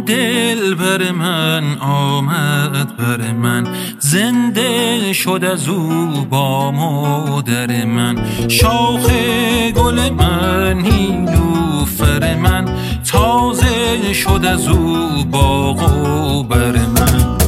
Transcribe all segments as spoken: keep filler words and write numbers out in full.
دل بر من آمد بر من، زنده شد از او با مادر من. شاخ گل من نیلوفر من، تازه شد از او باغ و بر من.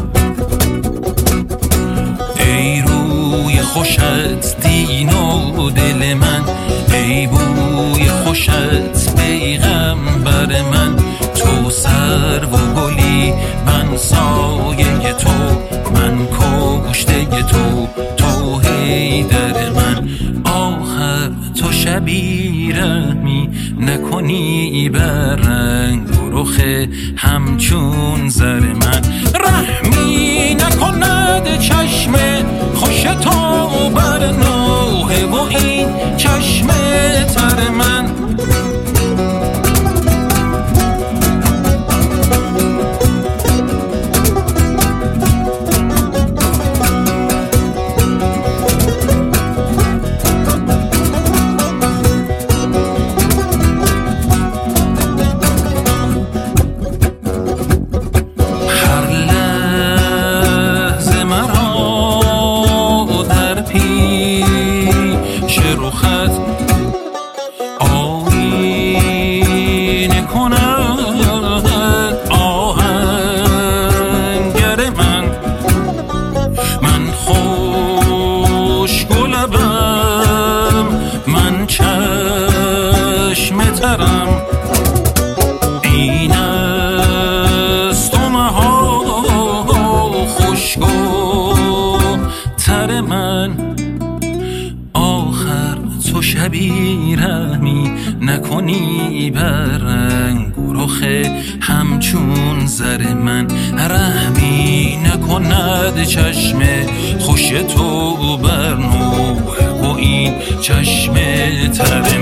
ای روی خوشت دین و دل من، ای بوی خوشت پیغمبر من. تو سر و گلی من سایه تو، من کشته تو تو حیدر من. آخر تو شبی رحمی نکنی بر رنگ و رخ همچون زر من. رحمی نکند چشم خوش تو بر نوحه و این چشم تر من. این است و مها خوشگو تر من. آخر تو شبی رحمی نکنی بر رنگ و رخ همچون زر من. رحمی نکند چشم خوش تو بر نوح و این چشم تر